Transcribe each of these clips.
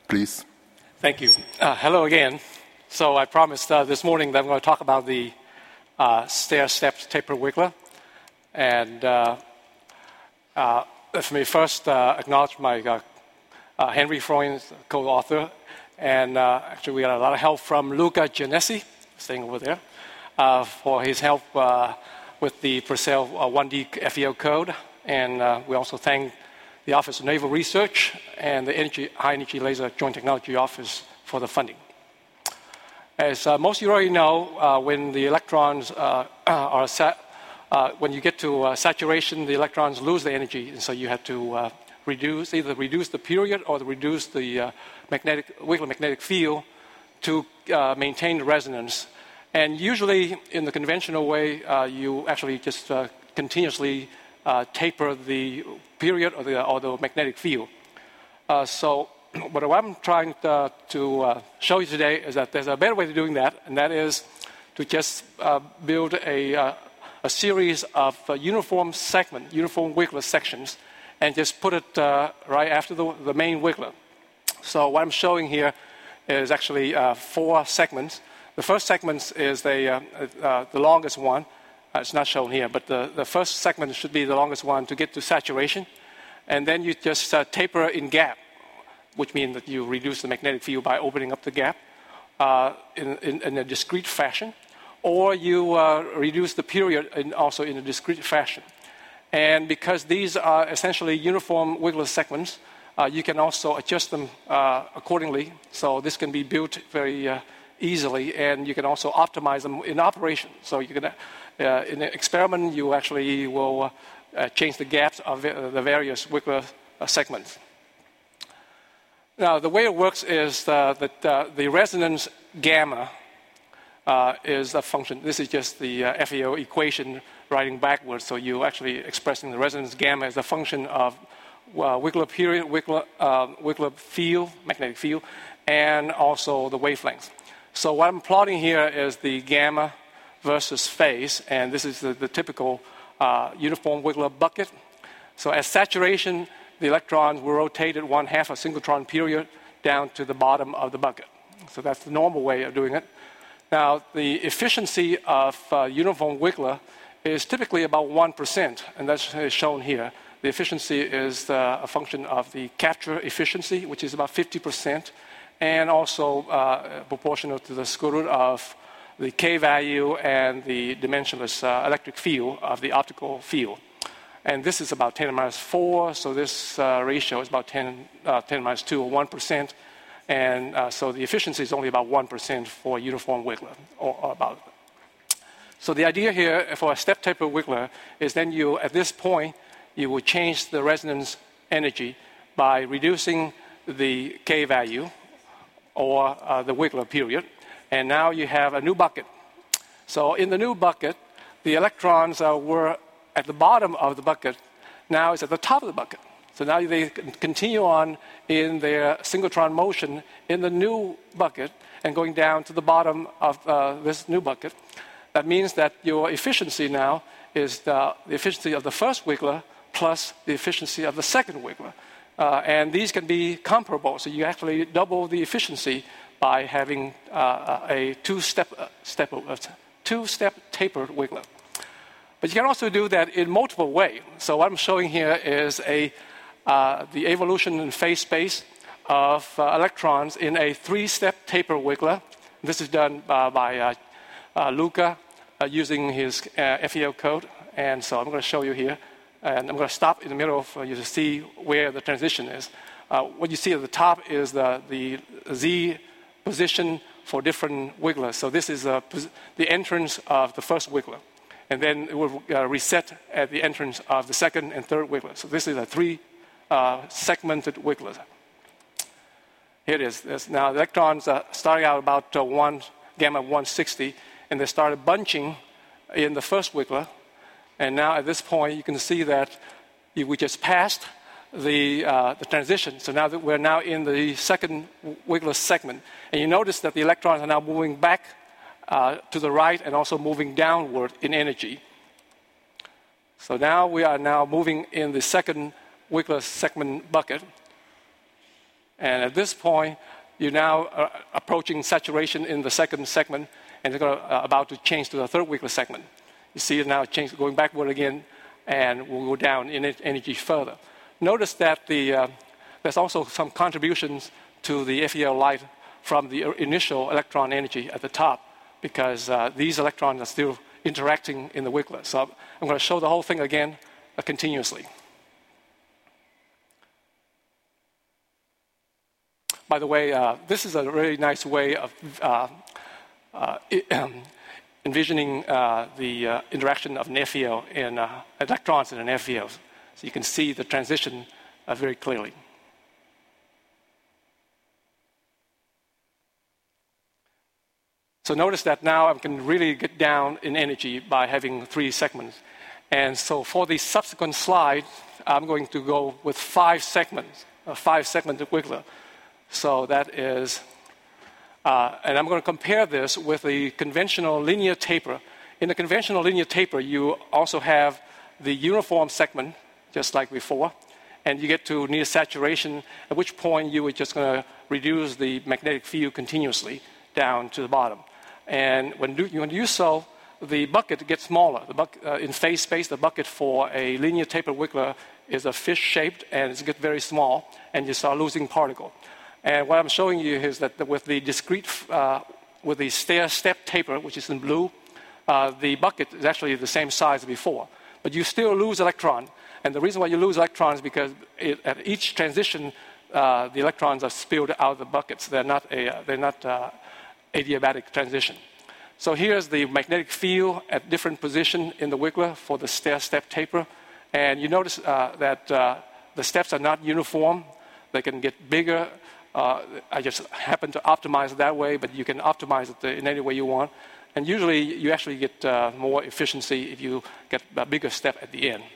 please. Thank you. Hello again. So I promised this morning that I'm going to talk about the stair-step taper wiggler. And let me first acknowledge my Henry Freund, co-author. And actually, we got a lot of help from Luca Giannessi, staying over there, for his help with the Purcell 1D FEO code. And we also thank the Office of Naval Research and the High Energy Laser Joint Technology Office for the funding. As most of you already know, when the electrons when you get to saturation, the electrons lose the energy, and so you have to either reduce the period or reduce the Wiggler magnetic field to maintain the resonance. And usually, in the conventional way, you actually just continuously taper the period or the magnetic field. So what I'm trying to show you today is that there's a better way of doing that, and that is to just build a series of uniform Wiggler sections, and just put it right after the main Wiggler. So what I'm showing here is actually 4 segments. The first segment is the longest one. It's not shown here, but the first segment should be the longest one to get to saturation. And then you just taper in gap, which means that you reduce the magnetic field by opening up the gap in a discrete fashion. Or you reduce the period also in a discrete fashion. And because these are essentially uniform Wiggler segments, you can also adjust them accordingly. So this can be built very easily, and you can also optimize them in operation. So you can, in an experiment, you actually will change the gaps of the various Wiggler segments. Now, the way it works is that the resonance gamma is a function. This is just the FEO equation writing backwards. So you're actually expressing the resonance gamma as a function of Wiggler period, Wiggler field, magnetic field, and also the wavelength. So what I'm plotting here is the gamma versus phase, and this is the typical uniform Wiggler bucket. So at saturation, the electrons will rotate at 1/2 a synchrotron period down to the bottom of the bucket. So that's the normal way of doing it. Now, the efficiency of uniform Wiggler is typically about 1%, and that's shown here. The efficiency is a function of the capture efficiency, which is about 50%, and also proportional to the square root of the K value and the dimensionless electric field of the optical field. And this is about 10 to the minus 4, so this ratio is about 10 to the minus 2, or 1%. And so the efficiency is only about 1% for a uniform Wiggler, or about. So the idea here for a step taper Wiggler is then at this point, you will change the resonance energy by reducing the K value, or the Wiggler period. And now you have a new bucket. So in the new bucket, the electrons were at the bottom of the bucket. Now it's at the top of the bucket. So now they continue on in their synchrotron motion in the new bucket and going down to the bottom of this new bucket. That means that your efficiency now is the efficiency of the first Wiggler plus the efficiency of the second Wiggler. And these can be comparable. So you actually double the efficiency by having a two-step tapered Wiggler. But you can also do that in multiple ways. So what I'm showing here is the evolution in phase space of electrons in a 3-step taper Wiggler. This is done by Luca using his FEO code. And so I'm going to show you here. And I'm going to stop in the middle for you to see where the transition is. What you see at the top is the Z position for different Wigglers. So this is the entrance of the first Wiggler. And then it will reset at the entrance of the second and third Wiggler. So this is a 3-segmented Wiggler. Here it is. Now the electrons starting out about gamma 160, and they started bunching in the first Wiggler. And now at this point, you can see that we just passed the transition. So now that we're now in the second Wiggler segment. And you notice that the electrons are now moving back to the right and also moving downward in energy. So now we are now moving in the second Wiggler segment bucket. And at this point, you're now approaching saturation in the second segment, and it's about to change to the third Wiggler segment. You see it now going backward again, and will go down in energy further. Notice that there's also some contributions to the FEL light from the initial electron energy at the top, because these electrons are still interacting in the Wiggler. So I'm going to show the whole thing again continuously. By the way, this is a really nice way of envisioning the interaction of an FEL and electrons in an FEL. So you can see the transition very clearly. So notice that now I can really get down in energy by having 3 segments. And so for the subsequent slide, I'm going to go with 5 segments, a 5-segment Wiggler. So that is, and I'm going to compare this with the conventional linear taper. In the conventional linear taper, you also have the uniform segment, just like before, and you get to near saturation, at which point you were just going to reduce the magnetic field continuously down to the bottom. And when you do so, the bucket gets smaller. In phase space, the bucket for a linear taper Wiggler is a fish-shaped, and it gets very small, and you start losing particle. And what I'm showing you is that with the discrete, with the stair-step taper, which is in blue, the bucket is actually the same size as before. But you still lose electron. And the reason why you lose electrons is because at each transition, the electrons are spilled out of the buckets. They're not adiabatic transition. So here's the magnetic field at different position in the Wiggler for the stair-step taper. And you notice that the steps are not uniform. They can get bigger. I just happen to optimize it that way, but you can optimize it in any way you want. And usually you actually get more efficiency if you get a bigger step at the end.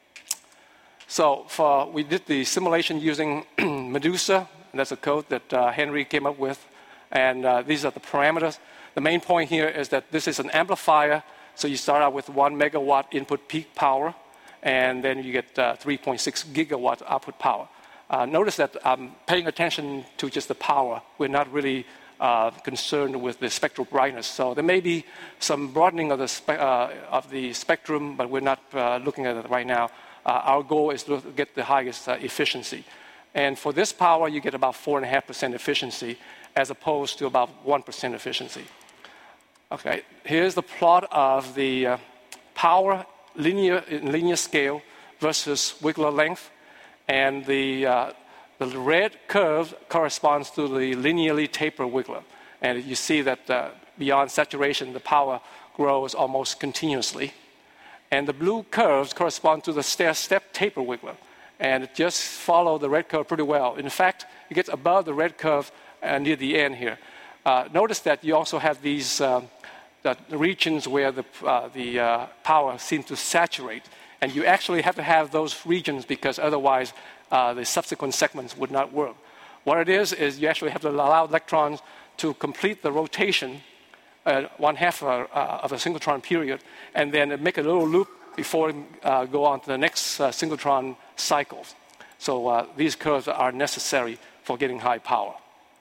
So we did the simulation using Medusa. And that's a code that Henry came up with. And these are the parameters. The main point here is that this is an amplifier. So you start out with 1 megawatt input peak power, and then you get 3.6 gigawatt output power. Notice that I'm paying attention to just the power. We're not really concerned with the spectral brightness. So there may be some broadening of the spectrum, but we're not looking at it right now. Our goal is to get the highest efficiency. And for this power, you get about 4.5% efficiency, as opposed to about 1% efficiency. Okay, here's the plot of the power in linear scale versus Wiggler length. And the red curve corresponds to the linearly taper Wiggler. And you see that beyond saturation, the power grows almost continuously. And the blue curves correspond to the stair-step taper Wiggler. And it just follows the red curve pretty well. In fact, it gets above the red curve near the end here. Notice that you also have these the regions where the power seems to saturate. And you actually have to have those regions because otherwise the subsequent segments would not work. What it is you actually have to allow electrons to complete the rotation, 1/2 of a synchrotron period, and then make a little loop before go on to the next synchrotron cycles. So these curves are necessary for getting high power.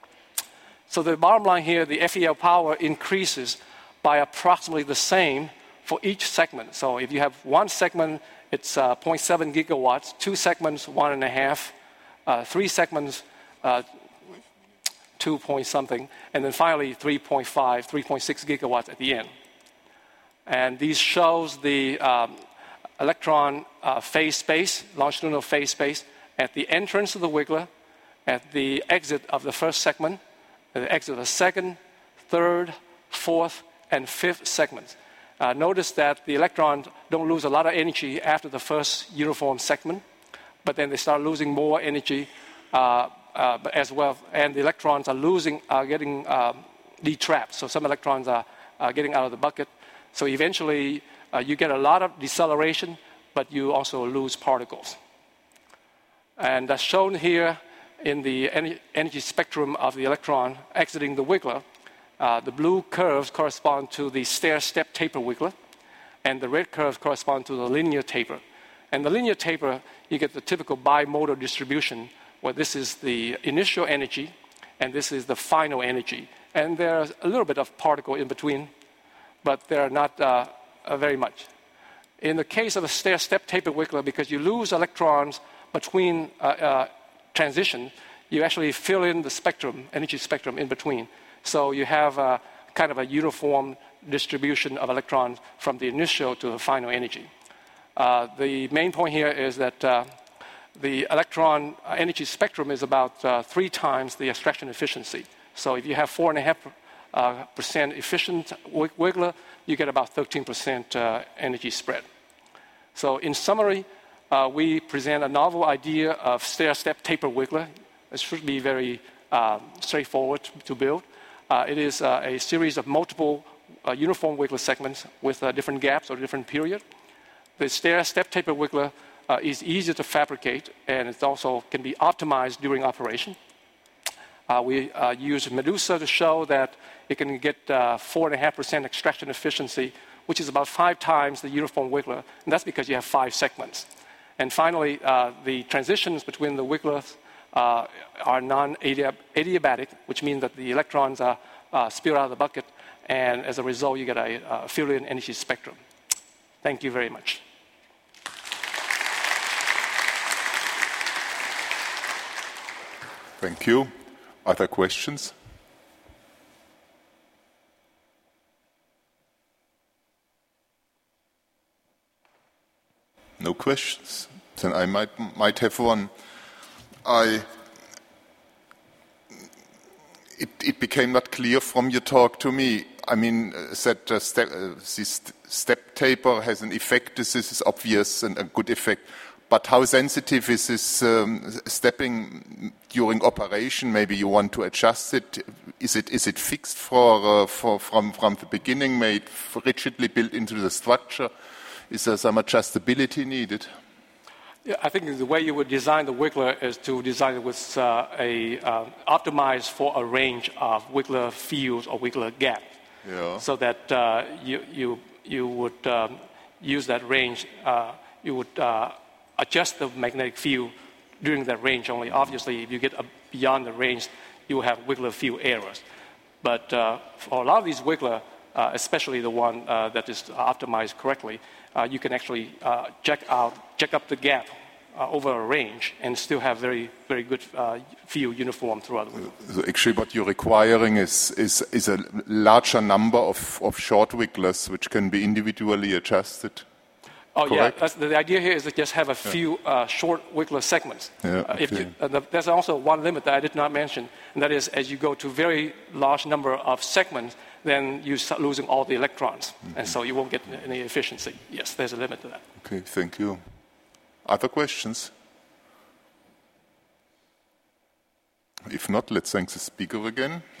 So the bottom line here, the FEL power increases by approximately the same for each segment. So if you have one segment, it's 0.7 gigawatts, 2 segments, 1.5, 3 segments, 2 point something, and then finally 3.5, 3.6 gigawatts at the end. And these shows the electron phase space, longitudinal phase space, at the entrance of the Wiggler, at the exit of the first segment, at the exit of the second, third, fourth, and fifth segments. Notice that the electrons don't lose a lot of energy after the first uniform segment, but then they start losing more energy as well, and the electrons are getting detrapped. So some electrons are getting out of the bucket. So eventually, you get a lot of deceleration, but you also lose particles. And that's shown here in the energy spectrum of the electron exiting the Wiggler. The blue curves correspond to the stair-step taper Wiggler, and the red curves correspond to the linear taper. And the linear taper, you get the typical bimodal distribution Well, this is the initial energy, and this is the final energy. And there's a little bit of particle in between, but they're not very much. In the case of a stair-step tapered Wiggler, because you lose electrons between transition, you actually fill in the spectrum, energy spectrum in between. So you have kind of a uniform distribution of electrons from the initial to the final energy. The main point here is that the electron energy spectrum is about 3 times the extraction efficiency. So if you have 4.5% efficient Wiggler, you get about 13% energy spread. So in summary, we present a novel idea of stair-step tapered Wiggler. It should be very straightforward to build. It is a series of multiple uniform Wiggler segments with different gaps or different period. The stair-step tapered Wiggler is easier to fabricate, and it also can be optimized during operation. We use Medusa to show that it can get 4.5% extraction efficiency, which is about 5 times the uniform Wiggler, and that's because you have 5 segments. And finally, the transitions between the Wigglers are non-adiabatic, which means that the electrons are spilled out of the bucket, and as a result, you get a filled-in energy spectrum. Thank you very much. Thank you. Other questions? No questions? Then I might have one. It became not clear from your talk to me. I mean, that this step taper has an effect. This is obvious and a good effect. But how sensitive is this stepping during operation? Maybe you want to adjust it. Is it fixed from the beginning, made rigidly built into the structure? Is there some adjustability needed? Yeah, I think the way you would design the Wiggler is to design it with optimized for a range of Wiggler fields or Wiggler gaps, so that you would use that range. You would adjust the magnetic field during that range only. Obviously, if you get beyond the range, you will have Wiggler field errors. But for a lot of these Wiggler, especially the one that is optimized correctly, you can actually check up the gap over a range and still have very, very good field uniform throughout the Wiggler. So actually what you're requiring is a larger number of short Wigglers which can be individually adjusted. Oh, correct? Yeah. The idea here is to just have a few short Wiggler segments. There's also one limit that I did not mention, and that is as you go to very large number of segments, then you start losing all the electrons, and so you won't get any efficiency. Yes, there's a limit to that. Okay, thank you. Other questions? If not, let's thank the speaker again.